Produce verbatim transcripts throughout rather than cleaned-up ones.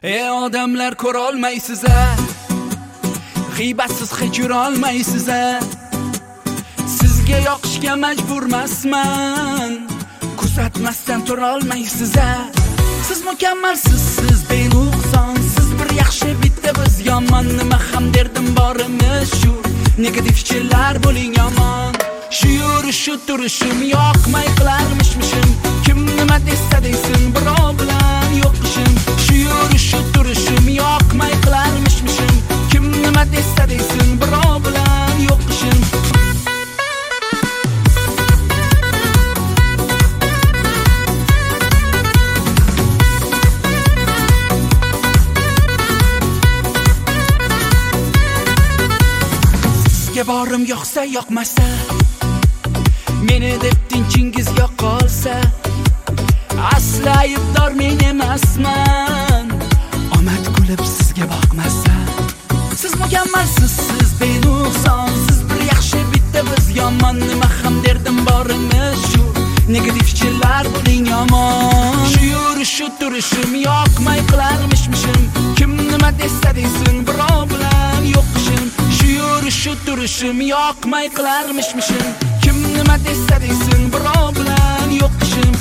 Ey odamlar ko'ra olmaysiz a, g'iybatsiz hech yura olmaysiz a. Sizga yoqishga majburmasman, kuzatmasdan tura olmaysiz a. Siz mukammalsiz, siz benuqson, siz bir yaxshi bitta biz yomon. Nima ham derdim borimiz shu, negativ fikrlar bo'ling yomon. Shu yurishib turishim yoqmay qilarmishmishim, kim nima desa desin birov bilan yo'qishim. Shu yurishib turishim yoqmay qilarmishmishim, kim nima desa desin birov bilan yo'qishim. Sizga borim yoqsa yoqmasa, meni deb tinchingiz yo'qolsa, asla aybdor men emasman. Omad kulib sizga boqmasa, siz mukammalsiz, siz benuqson, siz bir yaxshi bitta biz yomon. Nima ham derdim borimiz shu, negativ fikrlar bo'ling yomon. Shu yurishib turishim yoqmay qilarmishmishim, kim nima desa desin birov bilan yo'qishim. Shu yurishib turishim yoqmay qilarmishmishim, kim nima desa desin birov bilan yo'qishim.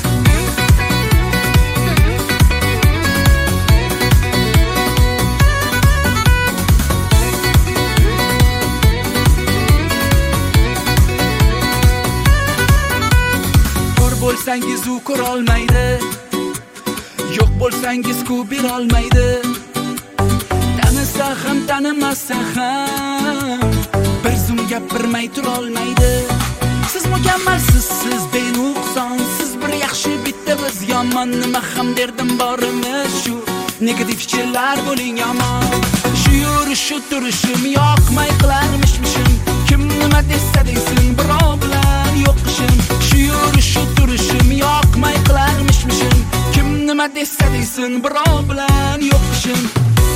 Ko'r bo'lsangiz u ko'ra olmaydi, yo'q bo'lsangiz ku ber olmaydi. Tanisa ham tanimasa ham bir zum gapirmay tura olmaydi. Siz mukammalsiz, siz benuqson, siz bir yaxshi bitta biz yomon. Nima ham derdim borimiz shu, negativ fikrlar bo'ling yomon. Shu yurishib turishim yoqmay qilarmishmishim, kim nima desa desin birov bilan yo'qishim. Shu yurishib turishim yoqmay qilarmishmishim, kim nima desa desin birov bilan yo'qishim.